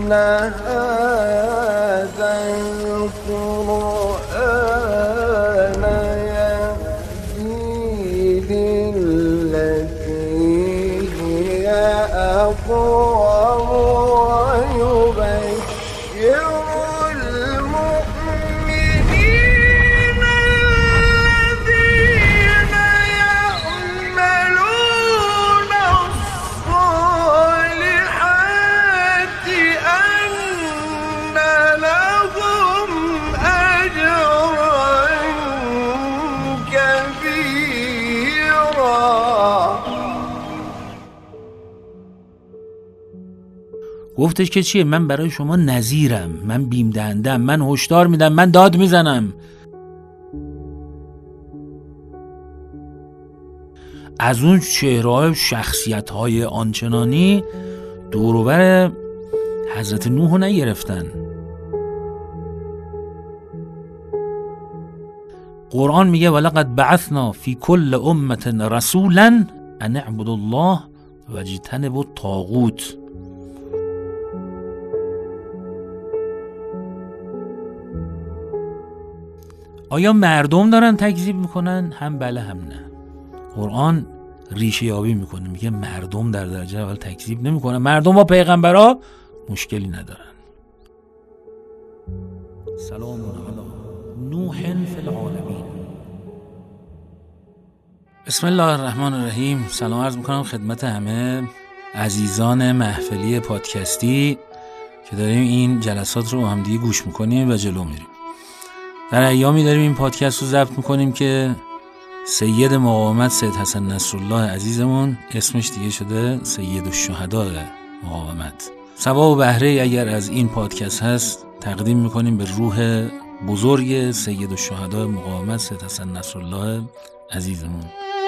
هذا القرآن يهدي للتي هي أقوم ويبشر المؤمنين الذين يعملون الصالحات أن لهم أجرا كبيرا. گفتش که چیه؟ من برای شما نذیرم، من بیم دهندم، من هشدار میدم، من داد میزنم. از اون چهره‌های شخصیت‌های آنچنانی دور و بر حضرت نوح رو نگرفتن. قرآن میگه ولقد بعثنا فی کل امة رسولا ان اعبدوا الله واجتنبوا الطاغوت. آیا مردم دارن تکذیب میکنن؟ هم بله هم نه. قرآن ریشه یابی میکنه، میگه مردم در درجه اول تکذیب نمیکنن، مردم با پیغمبرها مشکلی ندارن. سلام علی نوح فی العالمین. بسم الله الرحمن الرحیم. سلام عرض میکنم خدمت همه عزیزان محفلی پادکستی که داریم این جلسات رو هم دیگه گوش میکنیم و جلو میریم. در ایامی داریم این پادکست رو ضبط میکنیم که سید مقاومت سید حسن نصرالله عزیزمون اسمش دیگه شده سید الشهداء مقاومت. ثواب و بهره اگر از این پادکست هست تقدیم میکنیم به روح بزرگ سید الشهداء مقاومت سید حسن نصرالله عزیزمون.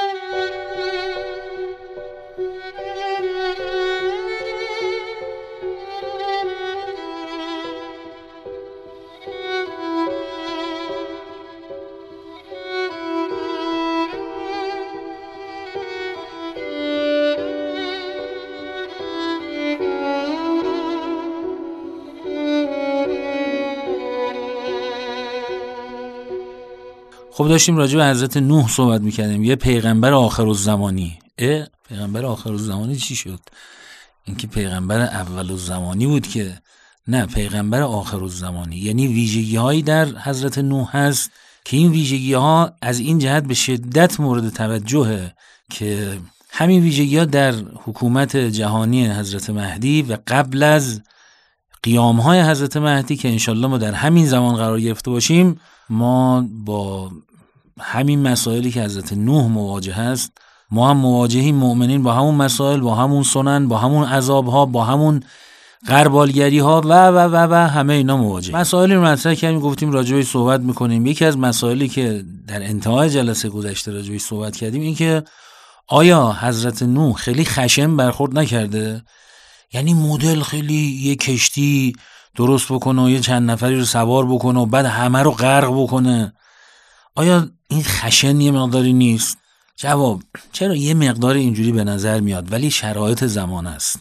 خب داشتیم راجع به حضرت نوح صحبت میکردیم، یه پیغمبر آخرالزمانی. پیغمبر آخرالزمانی چی شد؟ اینکه پیغمبر اولالزمانی بود که نه، پیغمبر آخرالزمانی یعنی ویژگی‌هایی در حضرت نوح هست که این ویژگی‌ها از این جهت به شدت مورد توجهه که همین ویژگی‌ها در حکومت جهانی حضرت مهدی و قبل از قیام‌های حضرت مهدی که انشالله ما در همین زمان قرار گرفته باشیم، ما با همین مسائلی که حضرت نوح مواجه هست، ما هم مواجهیم، مؤمنین با همون مسائل، با همون سنن، با همون عذاب‌ها، با همون غربالگری‌ها و همه اینا مواجه. مسائلی رو مطرح کردیم، گفتیم راجعش صحبت می‌کنیم. یکی از مسائلی که در انتهای جلسه گذشته راجعش صحبت کردیم این که آیا حضرت نوح خیلی خشن برخورد نکرده؟ یعنی مدل خیلی یه کشتی درست بکنه و یه چند نفری رو سوار بکنه و بعد همه رو غرق بکنه. آیا این خشن یه مقداری نیست؟ جواب: چرا یه مقدار اینجوری به نظر میاد، ولی شرایط زمان است.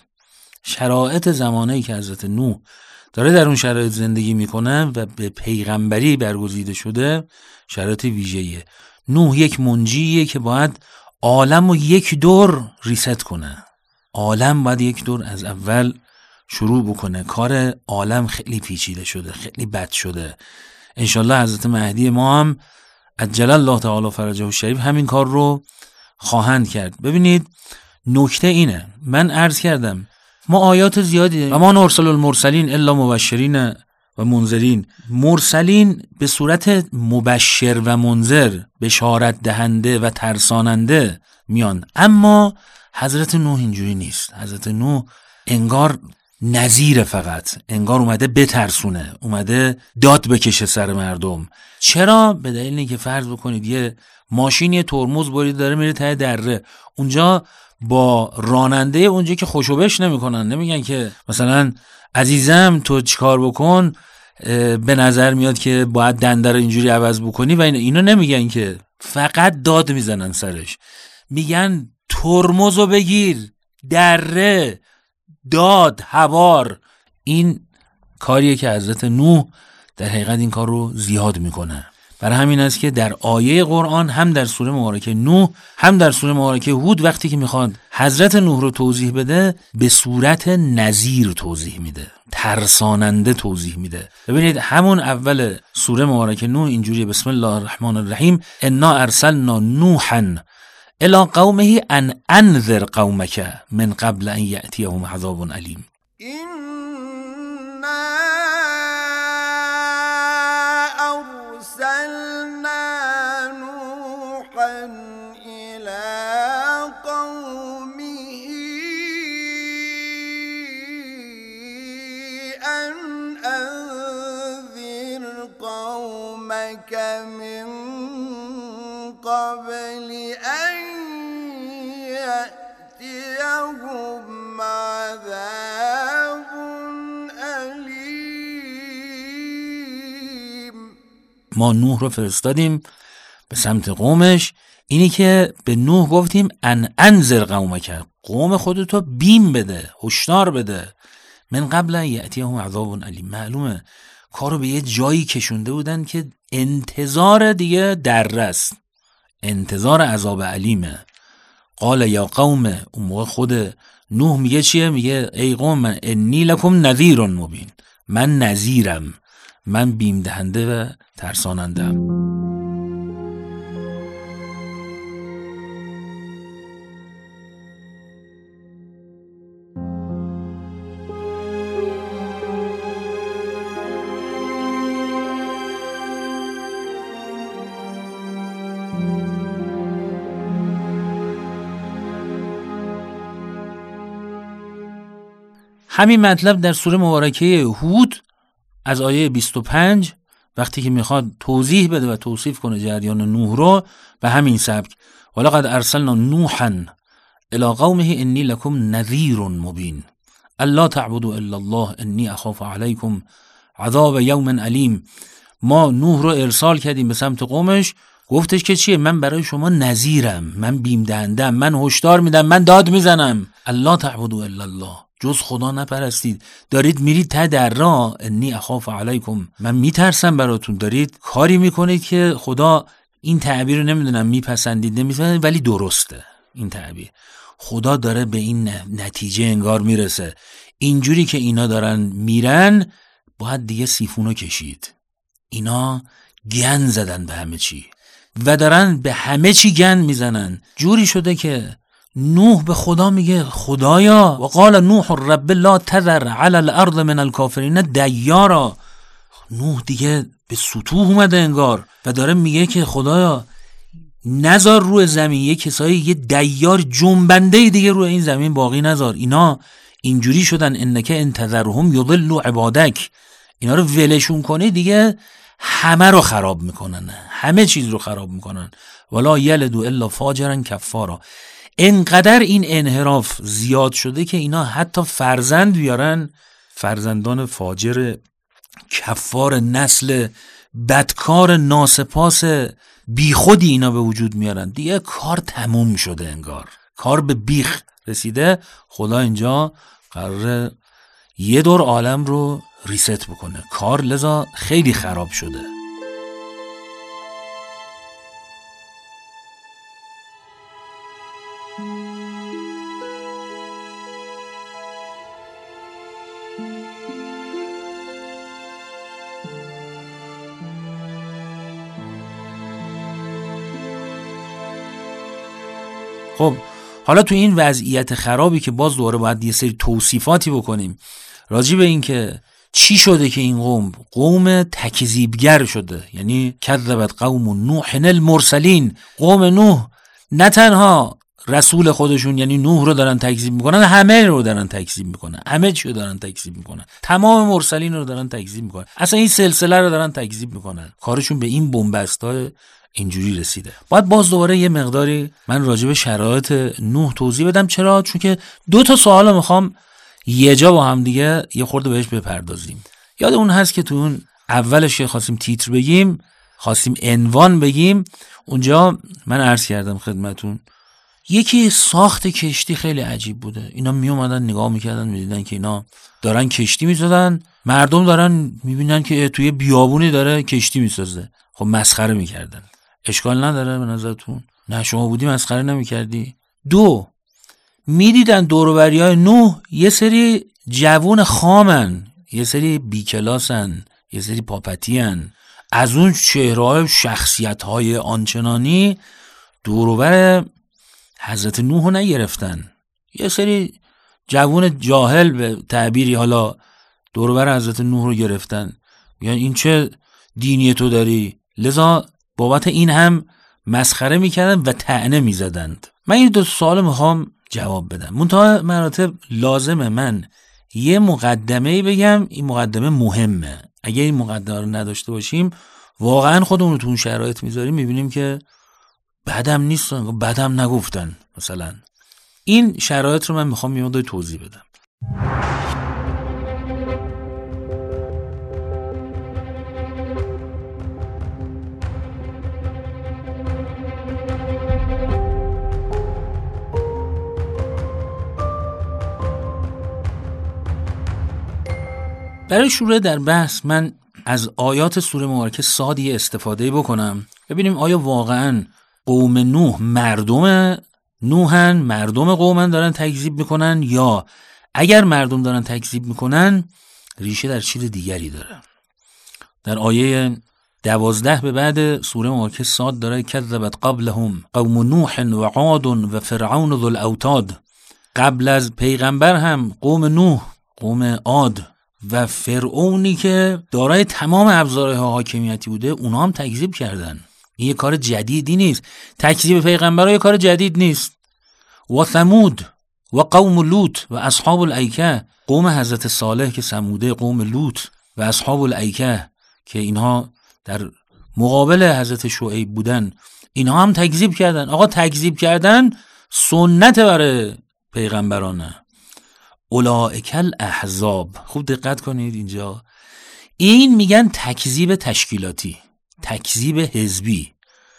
شرایط زمانه‌ای که حضرت نوح داره در اون شرایط زندگی میکنه و به پیغمبری برگزیده شده شرایط ویژه‌ایه. نوح یک منجیه که باید عالم رو یک دور ریست کنه. عالم باید یک دور از اول شروع بکنه. کار عالم خیلی پیچیده شده، خیلی بد شده. انشالله حضرت مهدی ما هم عجل الله تعالی فرجه الشریف همین کار رو خواهند کرد. ببینید نکته اینه، من عرض کردم ما آیات زیادی و ما نرسل المرسلین الا مبشرین و منذرین. مرسلین به صورت مبشر و منذر، بشارت دهنده و ترساننده میان، اما حضرت نوح اینجوری نیست. حضرت نوح انگار نذیر، فقط انگار اومده بترسونه، اومده داد بکشه سر مردم. چرا؟ به دلیل اینکه فرض بکنید یه ماشین یه ترمز برید داره میره ته دره، اونجا با راننده اونجا که خوشوبش نمیکنن، نمیگن که مثلا عزیزم تو چیکار بکن، به نظر میاد که باید دنده رو اینجوری عوض بکنی و اینا نمیگن که، فقط داد میزنن سرش، میگن ترمزو بگیر، دره، داد، هوار. این کاریه که حضرت نوح در حقیقت این کار رو زیاد میکنه. برای همین است که در آیه قرآن هم در سوره مبارکه نوح هم در سوره مبارکه هود وقتی که میخواد حضرت نوح رو توضیح بده به صورت نذیر توضیح میده، ترساننده توضیح میده. ببینید همون اول سوره مبارکه نوح اینجوریه: بسم الله الرحمن الرحیم انا ارسلنا نوحا الی قومه ان انذر قومک من قبل ان یأتیهم عذاب علیم. من قبل أن يأتيهم عذاب أليم. ما نوح رو فرستادیم به سمت قومش. اینی که به نوح گفتیم ان انذر قومک، قوم خودتو بیم بده، هشدار بده. من قبل ان یأتیهم عذاب علیم، معلومه کارو به یه جایی کشونده بودن که انتظار دیگه دررست، انتظار عذاب علیمه. قال یا قوم، اون موقع خود نوح میگه چیه؟ میگه ای قوم من انی لکم نذیر مبین، من نذیرم، من بیم دهنده و ترسانندم. همین مطلب در سوره مبارکه هود از آیه 25 وقتی که میخواد توضیح بده و توصیف کنه جریان نوح رو به همین سبک: ولقد ارسلنا نوحا الی قومه انی لکم نذیر مبین الا تعبدوا الا الله انی اخاف علیکم عذاب یوم علیم. ما نوح رو ارسال کردیم به سمت قومش، گفتش که چیه؟ من برای شما نذیرم، من بیم دهندم، من هشدار میدم، من داد میزنم. الا تعبدوا الا الله، جز خدا نپرستید. دارید میرید ته در راه، انی اخاف علیکم، من میترسم براتون. دارید کاری میکنید که خدا، این تعبیر رو نمیدونم میپسندید نمیپسندید ولی درسته این تعبیر. خدا داره به این نتیجه انگار میرسه، اینجوری که اینا دارن میرن باید دیگه سیفونو کشید. اینا گن زدن به همه چی و دارن به همه چی گن میزنن. جوری شده که نوح به خدا میگه خدایا، و قال نوح رب لا تذر علی الارض من الکافرین دیارا. نوح دیگه به سطوح اومده انگار و داره میگه که خدایا نذار روی زمین یه کسایی، یه دیار جنبنده دیگه روی این زمین باقی نذار. اینا اینجوری شدن انک انتظرهم یضلوا عبادک، اینا رو ولشون کنه دیگه همه رو خراب میکنن، همه چیز رو خراب میکنن. ولا یلدوا الا فاجرا کفارا. انقدر این انحراف زیاد شده که اینا حتی فرزند بیارن، فرزندان فاجر کفار، نسل بدکار ناسپاس بی خودی اینا به وجود میارن. دیگه کار تموم شده، انگار کار به بیخ رسیده. خدا اینجا قراره یه دور عالم رو ریست بکنه، کار لذا خیلی خراب شده. خب حالا تو این وضعیت خرابی که باز دوباره باید یه سری توصیفاتی بکنیم راجع به این که چی شده که این قوم تکذیبگر شده. یعنی کذبت قوم نوح المرسلین، قوم نوح نه تنها رسول خودشون یعنی نوح رو دارن تکذیب میکنن، همه رو دارن تکذیب میکنن، همه چی رو دارن تکذیب میکنن، تمام مرسلین رو دارن تکذیب میکنن، اصلا این سلسله رو دارن تکذیب میکنن. کارشون به این بنبستای اینجوری رسیده. باید باز دوباره یه مقداری من راجع به شرایط نوح توضیح بدم. چرا؟ چون که 2 سوال میخوام یه جا با هم دیگه یه خورده بهش بپردازیم. یاد اون هست که تو اون اولش خواستیم تیتر بگیم، خواستیم عنوان بگیم، اونجا من عرض کردم خدمتون یکی ساخت کشتی خیلی عجیب بوده. اینا می اومدن نگاه میکردن، میدیدن که اینا دارن کشتی میسازن، مردم دارن میبینن که توی بیابونی داره کشتی میسازه. خب مسخره میکردن. اشکال نداره به نظرتون؟ نه شما بودی مسخره نمیکردی؟ 2 میدیدن دور و بریای نوح یه سری جوون خامن، یه سری بیکلاسن، یه سری پاپتین، از اون چهره‌های شخصیت‌های آنچنانی دور و بر حضرت نوح رو نگرفتن. یه سری جوون جاهل به تعبیری حالا دور و بر حضرت نوح رو گرفتن، یعنی این چه دینی تو داری؟ لذا بابت این هم مسخره میکردن و طعنه میزدند. من این 2 سوال میخوام جواب بدم. منتها مراتب لازمه من یه مقدمه‌ای بگم. این مقدمه مهمه. اگه این مقدمه رو نداشته باشیم واقعا خودمون رو تو اون شرایط میذاریم، میبینیم که بدم نیستن، بدم نگفتن. مثلا این شرایط رو من میخوام یه مقدار توضیح بدم. برای شروع در بحث من از آیات سوره مبارکه صاد استفاده بکنم، ببینیم آیا واقعا قوم نوح مردم نوحن، مردم قومن دارن تکذیب میکنن، یا اگر مردم دارن تکذیب میکنن ریشه در چیز دیگری داره. در آیه 12 به بعد سوره مبارکه صاد داره کذبت قبلهم قوم نوح و عاد و فرعون ذو الاوتاد. قبل از پیغمبر هم قوم نوح، قوم عاد و فرعونی که دارای تمام ابزارهای حاکمیتی بوده، اونا هم تکذیب کردن. این یه کار جدیدی نیست. تکذیب پیغمبرها یه کار جدید نیست. و ثمود و قوم لوط و اصحاب الایکه، قوم حضرت صالح که ثموده، قوم لوط و اصحاب الایکه که اینها در مقابل حضرت شعیب بودن، اینها هم تکذیب کردن. آقا تکذیب کردن سنت برای پیغمبرانه. اولئک الاحزاب. خوب دقت کنید اینجا، این میگن تکذیب تشکیلاتی، تکذیب حزبی.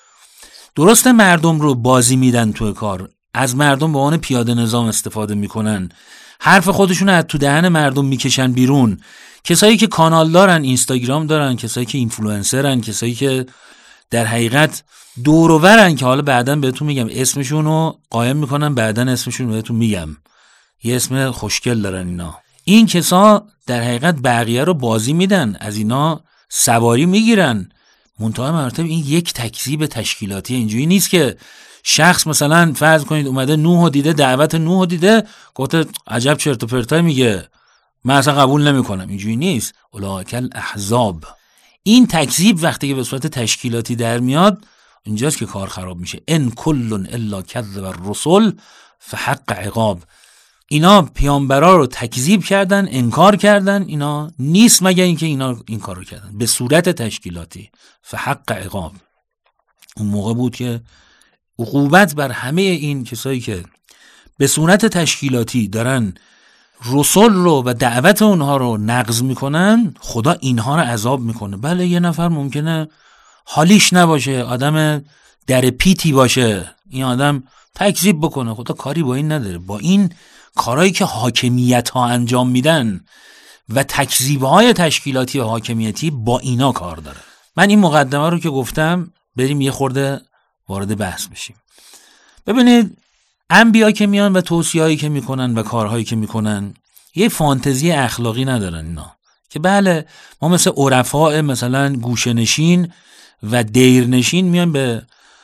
درسته مردم رو بازی میدن توی کار، از مردم به عنوان پیاده نظام استفاده میکنن، حرف خودشون از تو دهن مردم میکشن بیرون. کسایی که کانال دارن، اینستاگرام دارن، کسایی که اینفلوئنسرن، کسایی که در حقیقت دور و برن که حالا بعداً بهتون میگم اسمشون رو قایم میکنن، بعداً اسمشون رو بهتون میگم، یه اسم خوشگل دارن اینا. این کسا در حقیقت بقیه رو بازی میدن، از اینا سواری میگیرن. منتها مراتب این یک تکذیب تشکیلاتی. اینجوری نیست که شخص مثلا فرض کنید اومده نوح دیده، دعوت نوح دیده، گفته عجب چرت و پرتای میگه، من اصلا قبول نمیکنم. اینجوری نیست. اولئک الاحزاب. این تکذیب وقتی که به صورت تشکیلاتی در میاد، اینجاست که کار خراب میشه. ان کل الا کذب الرسل فحق عقاب. اینا پیامبرا رو تکذیب کردن، انکار کردن. اینا نیست مگر اینکه اینا این کارو کردن به صورت تشکیلاتی. فحق عقاب. اون موقع بود که عقوبت بر همه این کسایی که به صورت تشکیلاتی دارن رسول رو و دعوت اونها رو نقض میکنن، خدا اینها رو عذاب میکنه. بله یه نفر ممکنه حالیش نباشه، آدم در پیتی باشه، این آدم تکذیب بکنه، خدا کاری با این نداره. با این کارهایی که حاکمیت ها انجام میدن و تکذیب های تشکیلاتی و حاکمیتی، با اینا کار داره. من این مقدمه رو که گفتم، بریم یه خورده وارد بحث بشیم. ببینید انبیا که میان و توصیه‌هایی که میکنن و کارهایی که میکنن، یه فانتزی اخلاقی ندارن اینا که بله ما مثل عرفاء مثلا گوشه‌نشین و دیرنشین میان به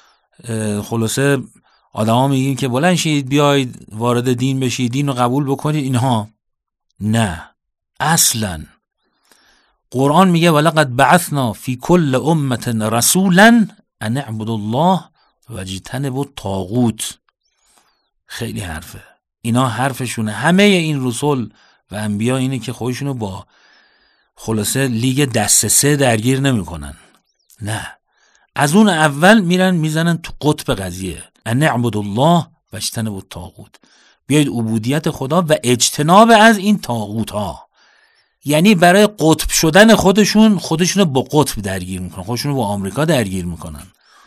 خلاصه آدما میگیم که بلند شید بیاید وارد دین بشید، دین رو قبول بکنید. اینها نه، اصلا قرآن میگه ولقد بعثنا فی کل امة رسولا ان اعبدوا الله واجتنبوا الطاغوت. خیلی حرفه. اینا حرفشونه. همه این رسول و انبیا اینه که خودشونو با خلاصه لیگ دست سه درگیر نمیکنن. نه، از اون اول میرن میزنن تو قطب قضیه. ان اعبدوا الله واجتنبوا الطاغوت. بیاید عبودیت خدا و اجتناب از این طاغوت ها. یعنی برای قطب شدن خودشونو با قطب درگیر میکنن، خودشونو با آمریکا درگیر میکنن،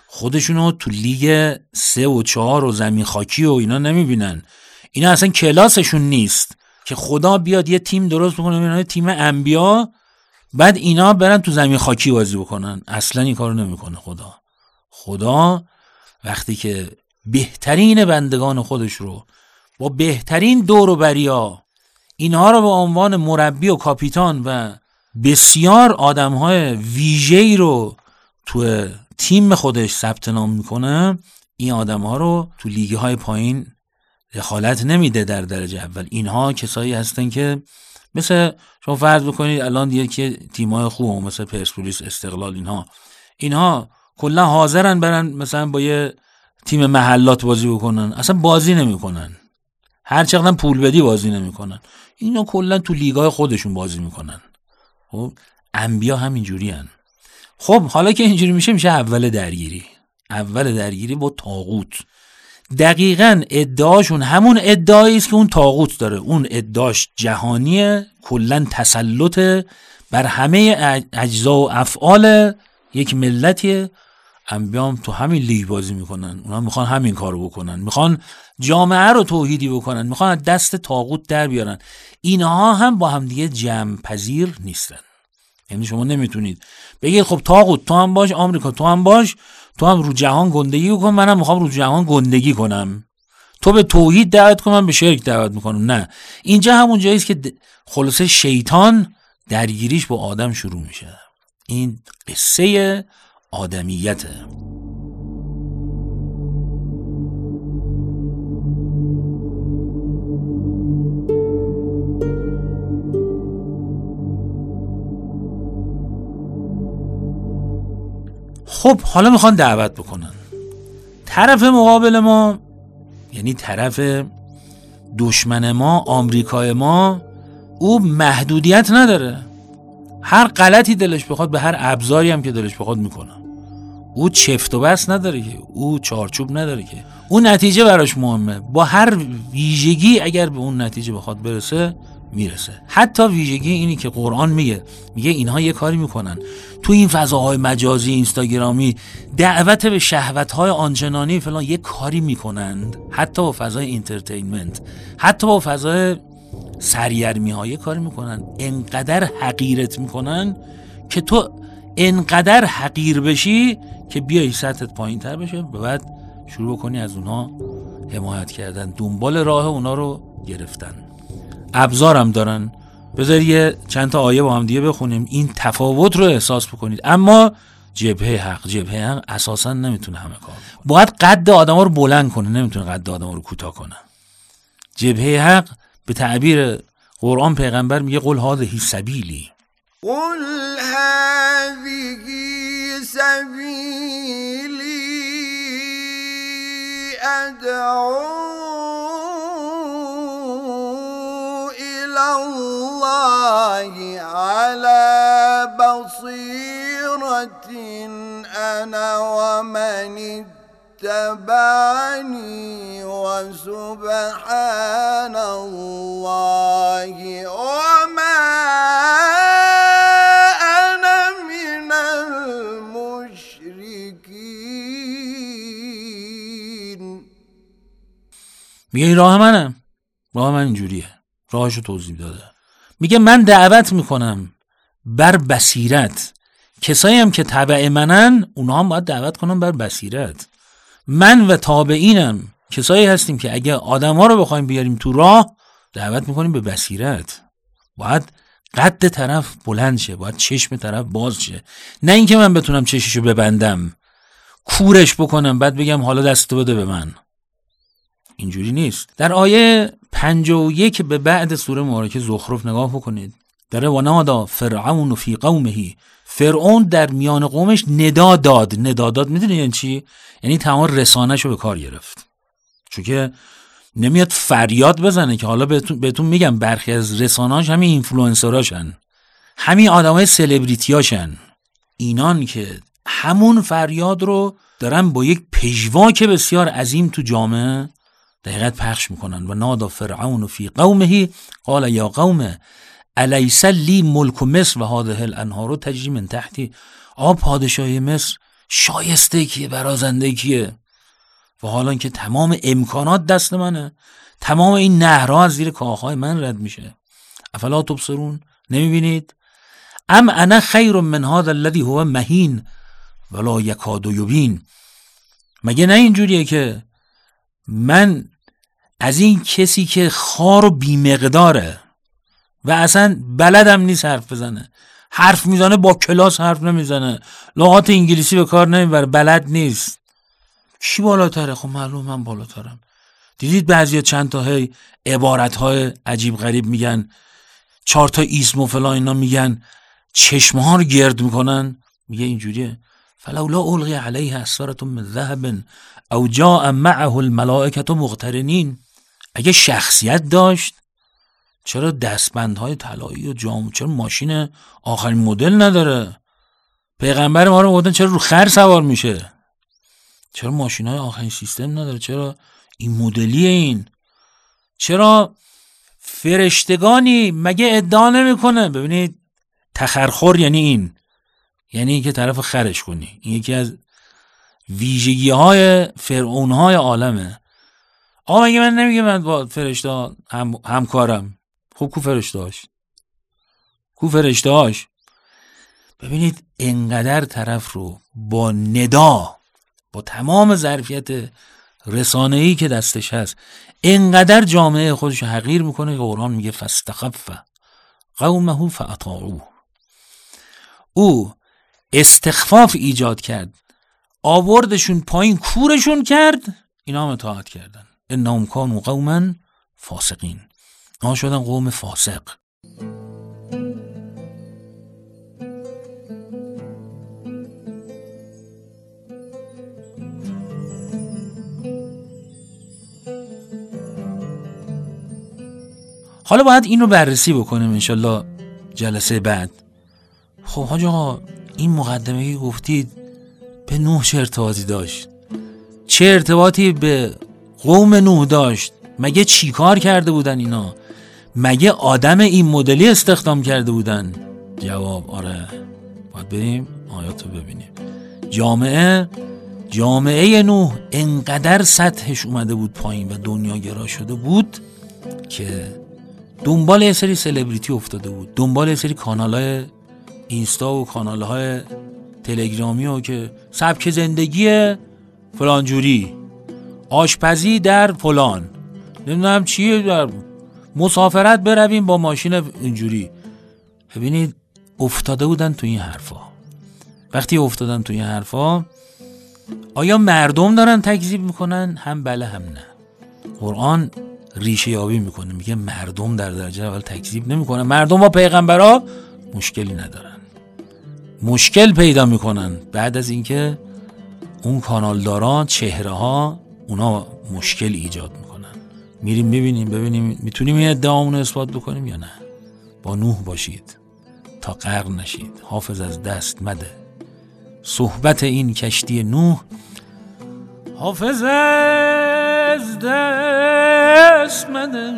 خودشونو تو لیگ 3 و 4 و زمین خاکی و اینا نمیبینن. اینا اصلا کلاسشون نیست که خدا بیاد یه تیم درست بکنه اینا تیم انبیا بعد اینا برن تو زمین خاکی بازی بکنن. اصلا این کارو نمیکنه خدا وقتی که بهترین بندگان خودش رو با بهترین دور و بریا اینها رو به عنوان مربی و کاپیتان و بسیار آدم‌های ویژه‌ای رو تو تیم خودش ثبت نام میکنه، این آدم‌ها رو تو لیگ‌های پایین دخالت نمیده در درجه اول. اینها کسایی هستن که مثل شما فرض بکنید الان دیگه که تیم‌های خوب مثل پرسپولیس، استقلال، اینها کلا حاضرن برن مثلا با یه تیم محلات بازی بکنن، اصلا بازی نمیکنن، هر چقدر پول بدی بازی نمیکنن. اینا کلا تو لیگ‌های خودشون بازی میکنن. خب انبیا همین جورین. خب حالا که اینجوری میشه اول درگیری با طاغوت. دقیقاً ادعاشون همون ادعایی است که اون طاغوت داره. اون ادعاش جهانیه، کلا تسلط بر همه اجزا و افعال یک ملتیه. انبیام تو همین لیگ بازی میکنن، اونا میخوان همین کارو بکنن، میخوان جامعه رو توحیدی بکنن، میخوان از دست طاغوت در بیارن. اینها هم با هم دیگه جمع پذیر نیستن. یعنی شما نمیتونید بگید خب طاغوت تو هم باش، آمریکا تو هم باش، تو هم رو جهان گندگی کن، منم میخوام رو جهان گندگی کنم، تو به توحید دعوت کن من به شرک دعوت میکنم. نه، اینجا همون جاییست که خلاصه شیطان درگیریش با آدم شروع میشه. این قصه آدمیته. خب حالا میخوان دعوت بکنن. طرف مقابل ما، یعنی طرف دشمن ما، آمریکای ما، او محدودیت نداره. هر غلطی دلش بخواد به هر ابزاری هم که دلش بخواد میکنه. او چفت و بس نداره که، او چارچوب نداره که، اون نتیجه براش مهمه. با هر ویژگی اگر به اون نتیجه بخواد برسه میرسه. حتی ویژگی اینی که قرآن میگه اینها یه کاری میکنن تو این فضاهای مجازی اینستاگرامی، دعوت به شهوت‌های آنچنانی فلان، یه کاری میکنند. حتی با فضای اینترتینمنت، حتی با فضای سرگرمی‌ها یه کاری میکنن. انقدر حقیرت میکنن که تو انقدر حقیر بشی که بیای سطحت پایین تر بشه، بعد شروع کنی از اونها حمایت کردن، دنبال راه اونا رو گرفتن. ابزارم دارن. بذار یه چند تا آیه با هم دیگه بخونیم این تفاوت رو احساس بکنید. اما جبهه حق اساسا نمیتونه همه کار، باید قد آدما رو بلند کنه، نمیتونه قد آدما رو کوتاه کنه. جبهه حق به تعبیر قرآن پیغمبر میگه قل هذه سبیلی، قل هذه سبیلی ادعو الله على بصيرة أنا ومن اتبعني وسبحان الله وما أنا من المشركين. میگه این راه منم، راه من اینجوریه، راهشو توضیح داده. میگه من دعوت میکنم بر بصیرت. کسایی هم که تبع منن اونها هم باید دعوت کنم بر بصیرت. من و تابعینم کسایی هستیم که اگه آدم ها رو بخوایم بیاریم تو راه، دعوت میکنیم به بصیرت. باید قد طرف بلند شه، باید چشم طرف باز شه، نه اینکه من بتونم چششو ببندم کورش بکنم بعد بگم حالا دستو بده به من. اینجوری نیست. در آیه 51 به بعد سوره مبارکه زخرف نگاه بکنید. داره ونادا فرعون فی قومه، فرعون در میان قومش ندا داد. میدونی یعنی چی؟ یعنی تمام رسانه‌شو به کار گرفت. چون که نمیاد فریاد بزنه که حالا بهتون میگم برخی از رسانه‌هاش همین اینفلوئنسراشن، همین آدمای سلبریتیاشن، اینان که همون فریاد رو دارن با یک پژواک بسیار عظیم تو جامعه دقیقاً پخش میکنن. و نادا فرعون فی قومه قال یا قوم الیس لی ملک مصر و هذه الانهار تجری من تحتی. پادشاهی مصر شایسته کیه، برازنده کیه؟ و حالا که تمام امکانات دست منه، تمام این نهرها از زیر کاخهای من رد میشه. افلا تبصرون، نمیبینید؟ ام انا خیر من هذا الذی هو مهین ولا یکاد یبین. مگه نه اینجوریه که من از این کسی که خار و بیمقداره و اصلا بلدم نیست حرف بزنه، حرف میزنه با کلاس حرف نمیزنه، لغات انگلیسی به کار نمیبره، بلد نیست، کی بالاتره؟ خب معلوم من بالاترم. دیدید بعضیا چند تا عبارت‌های عجیب غریب میگن، 4 تا اسم و فلان اینا میگن، چشم‌ها رو گرد میکنن. میگه اینجوریه فلولا القی علیه اسوره من ذهب او جاء معه الملائکه مقترنین. اگه شخصیت داشت چرا دستبندهای طلایی و جام، چرا ماشین آخرین مدل نداره؟ پیغمبر ما رو گفتن چرا رو خر سوار میشه؟ چرا ماشینای آخرین سیستم نداره؟ چرا این مدلیه؟ این چرا فرشتگانی مگه ادعا نمیکنه؟ ببینید تخرخور یعنی این، یعنی که طرف خرش کنی. این یکی از ویژگی های فرعون های عالمه. آقا مگه من نمیگه من با فرشته همکارم؟ خب کو فرشته هاش؟ ببینید انقدر طرف رو با ندا، با تمام ظرفیت رسانه‌ای که دستش هست، انقدر جامعه خودش حقیر میکنه که قرآن میگه فاستخف قومه فاطاعوه. او استخفاف ایجاد کرد، آوردشون پایین، کورشون کرد، اینا هم اطاعت کردن. انهم کانوا قوما فاسقین، اینا شدن قوم فاسق. حالا باید این رو بررسی بکنیم انشالله جلسه بعد. خب حاج آقا این مقدمه که گفتید به نوح چه ارتباطی داشت؟ چه ارتباطی به قوم نوح داشت؟ مگه چی کار کرده بودن اینا؟ مگه آدم این مدلی استخدام کرده بودن؟ جواب آره. باید بریم آیات رو ببینیم. جامعه نوح انقدر سطحش اومده بود پایین و دنیاگرا شده بود که دنبال یه سری سلبریتی افتاده بود، دنبال یه سری کانال‌های اینستا و کانال‌های تلگرامی و که سبک زندگی فلانجوری، آشپزی در فلان، نمیدونم چیه، در مسافرت برویم با ماشین اینجوری. ببینید افتاده بودن تو این حرفا. وقتی افتادن تو این حرفا، آیا مردم دارن تکذیب میکنن؟ هم بله هم نه. قرآن ریشه یابی میکنه، میگه مردم در درجه اول تکذیب نمیکنن، مردم با پیغمبرها مشکلی ندارن، مشکل پیدا میکنن بعد از اینکه اون کانالداران، چهره ها، اونا مشکل ایجاد میکنن. میریم ببینیم میتونیم این ادعامون رو اثبات بکنیم یا نه. با نوح باشید تا غرق نشید، حافظ از دست مده صحبت این کشتی نوح، حافظ از دست مده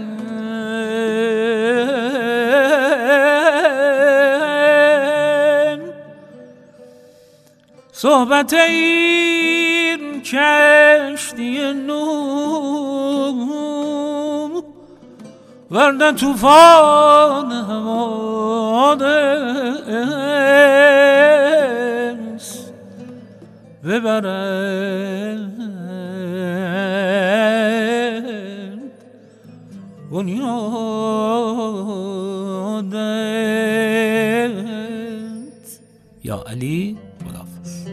صحبت این کشتی نوح، ورنه طوفان حوادث ببرد بنیادت. یا علی، خداحافظ.